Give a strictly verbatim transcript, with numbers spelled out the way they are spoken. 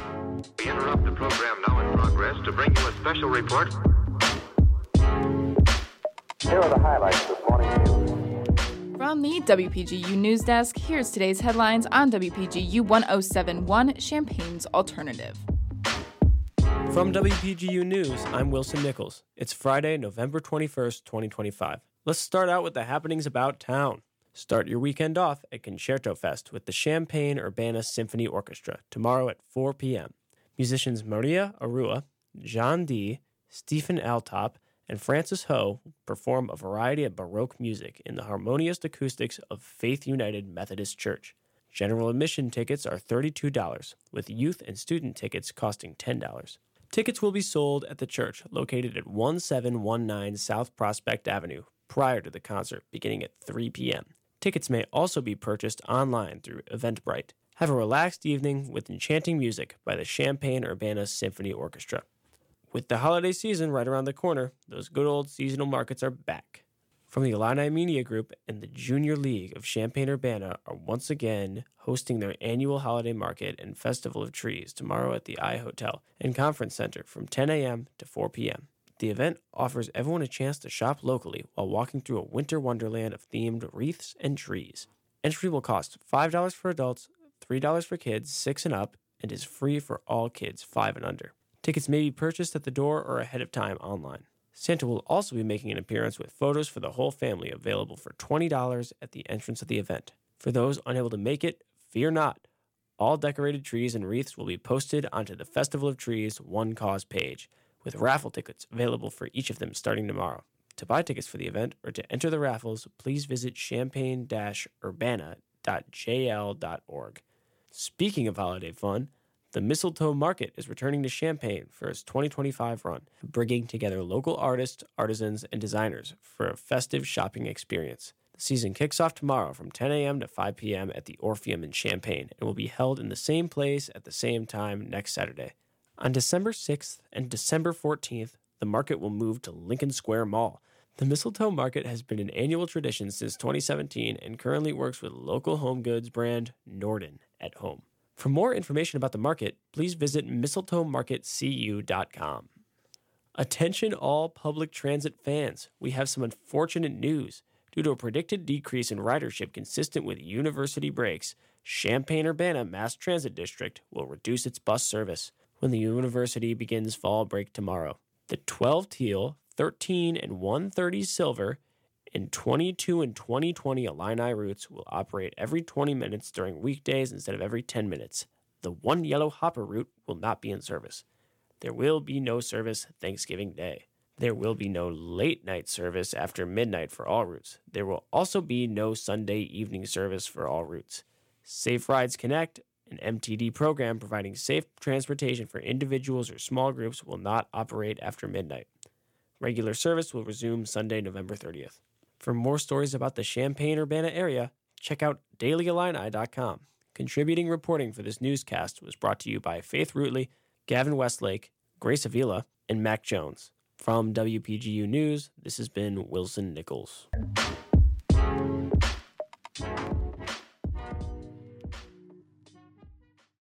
We interrupt the program now in progress to bring you a special report. Here are the highlights this morning's news. From the W P G U News Desk, here's today's headlines on W P G U one oh seven point one, Champaign's Alternative. From W P G U News, I'm Wilson Nichols. It's Friday, November twenty-first, twenty twenty-five. Let's start out with the happenings about town. Start your weekend off at Concerto Fest with the Champaign Urbana Symphony Orchestra tomorrow at four p.m. Musicians Maria Arua, John Dee, Stephen Altop, and Francis Ho perform a variety of Baroque music in the harmonious acoustics of Faith United Methodist Church. General admission tickets are thirty-two dollars, with youth and student tickets costing ten dollars. Tickets will be sold at the church located at seventeen nineteen South Prospect Avenue prior to the concert beginning at three p.m. Tickets may also be purchased online through Eventbrite. Have a relaxed evening with enchanting music by the Champaign Urbana Symphony Orchestra. With the holiday season right around the corner, those good old seasonal markets are back. From the Illini Media Group and the Junior League of Champaign-Urbana are once again hosting their annual holiday market and Festival of Trees tomorrow at the iHotel and Conference Center from ten a.m. to four p.m. The event offers everyone a chance to shop locally while walking through a winter wonderland of themed wreaths and trees. Entry will cost five dollars for adults, three dollars for kids six and up, and is free for all kids five and under. Tickets may be purchased at the door or ahead of time online. Santa will also be making an appearance with photos for the whole family available for twenty dollars at the entrance of the event. For those unable to make it, fear not. All decorated trees and wreaths will be posted onto the Festival of Trees One Cause page, with raffle tickets available for each of them starting tomorrow. To buy tickets for the event or to enter the raffles, please visit champaign dash urbana dot j l dot org. Speaking of holiday fun, the Mistletoe Market is returning to Champaign for its twenty twenty-five run, bringing together local artists, artisans, and designers for a festive shopping experience. The season kicks off tomorrow from ten a.m. to five p.m. at the Orpheum in Champaign and will be held in the same place at the same time next Saturday. On December sixth and December fourteenth, the market will move to Lincoln Square Mall. The Mistletoe Market has been an annual tradition since twenty seventeen and currently works with local home goods brand Norden at Home. For more information about the market, please visit mistletoe market c u dot com. Attention all public transit fans, we have some unfortunate news. Due to a predicted decrease in ridership consistent with university breaks, Champaign-Urbana Mass Transit District will reduce its bus service when the university begins fall break tomorrow. The twelve teal, thirteen and one thirty silver, and twenty-two and twenty twenty Illini routes will operate every twenty minutes during weekdays instead of every ten minutes. The one yellow hopper route will not be in service. There will be no service Thanksgiving Day. There will be no late night service after midnight for all routes. There will also be no Sunday evening service for all routes. Safe Rides Connect, an M T D program providing safe transportation for individuals or small groups, will not operate after midnight. Regular service will resume Sunday, November thirtieth. For more stories about the Champaign-Urbana area, check out daily illini dot com. Contributing reporting for this newscast was brought to you by Faith Rootley, Gavin Westlake, Grace Avila, and Mac Jones. From W P G U News, this has been Wilson Nichols.